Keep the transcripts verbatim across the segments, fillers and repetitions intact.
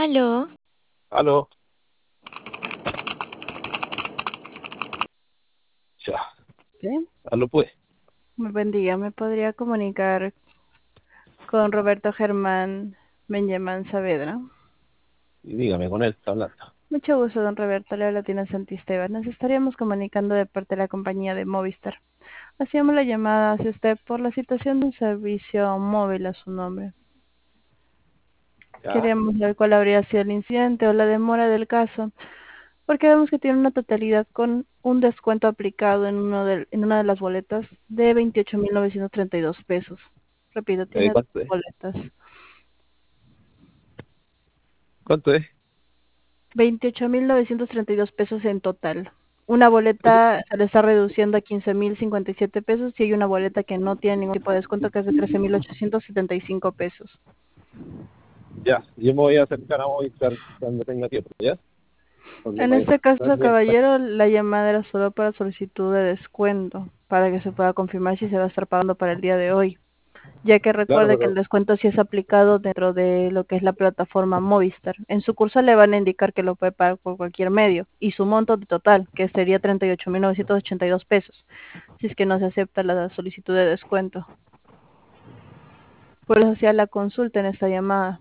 Aló, Aló, ya, Sí. aló pues. Muy buen día. ¿Me podría comunicar con Roberto Germán Benjamín Saavedra? Y dígame, con él está hablando. Mucho gusto, don Roberto. Le habla Tina Santisteban. Nos estaríamos comunicando de parte de la compañía de Movistar. Hacíamos la llamada hacia usted por la situación de un servicio móvil a su nombre. Ya, Queríamos saber cuál habría sido el incidente o la demora del caso, porque vemos que tiene una totalidad con un descuento aplicado en, uno de, en una de las boletas de veintiocho mil novecientos treinta y dos pesos. Repito, eh, tiene dos ¿cuánto es? boletas. ¿Cuánto es? veintiocho mil novecientos treinta y dos pesos en total. Una Oye, boleta se le está reduciendo a quince mil cincuenta y siete pesos y hay una boleta que no tiene ningún tipo de descuento que es de trece mil ochocientos setenta y cinco pesos. ya, yo me voy a acercar a Movistar cuando tenga tiempo, ¿ya? Porque En me este no es caso, muy exacto. caballero, la llamada era solo para solicitud de descuento, para que se pueda confirmar si se va a estar pagando para el día de hoy, ya que Claro, recuerde que el pero, descuento sí es aplicado dentro de lo que es la plataforma Movistar. En su curso le van a indicar que lo puede pagar por cualquier medio y su monto total, que sería treinta y ocho mil novecientos ochenta y dos pesos, si es que no se acepta la solicitud de descuento. Por eso hacía la consulta en esta llamada.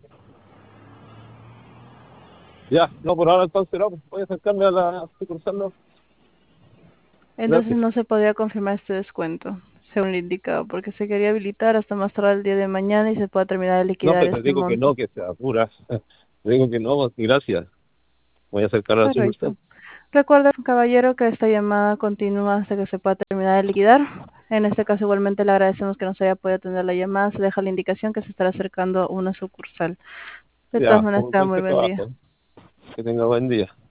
ya, no, por ahora entonces no, pues, voy a acercarme a la sucursal, no. Entonces Gracias. no se podría confirmar este descuento, según lo indicado, porque se quería habilitar hasta más tarde el día de mañana y se pueda terminar de No, liquidar pues te este digo que monto. no, que se apura. Te digo que no, gracias. Voy a acercar a la Correcto. sucursal. Recuerda, caballero, que esta llamada continúa hasta que se pueda terminar de liquidar. En este caso, igualmente le agradecemos que nos haya podido atender la llamada. Se deja la indicación que se estará acercando una sucursal. De todas Ya, maneras, un tenga buen muy buen día. trabajo. Que tenga buen día.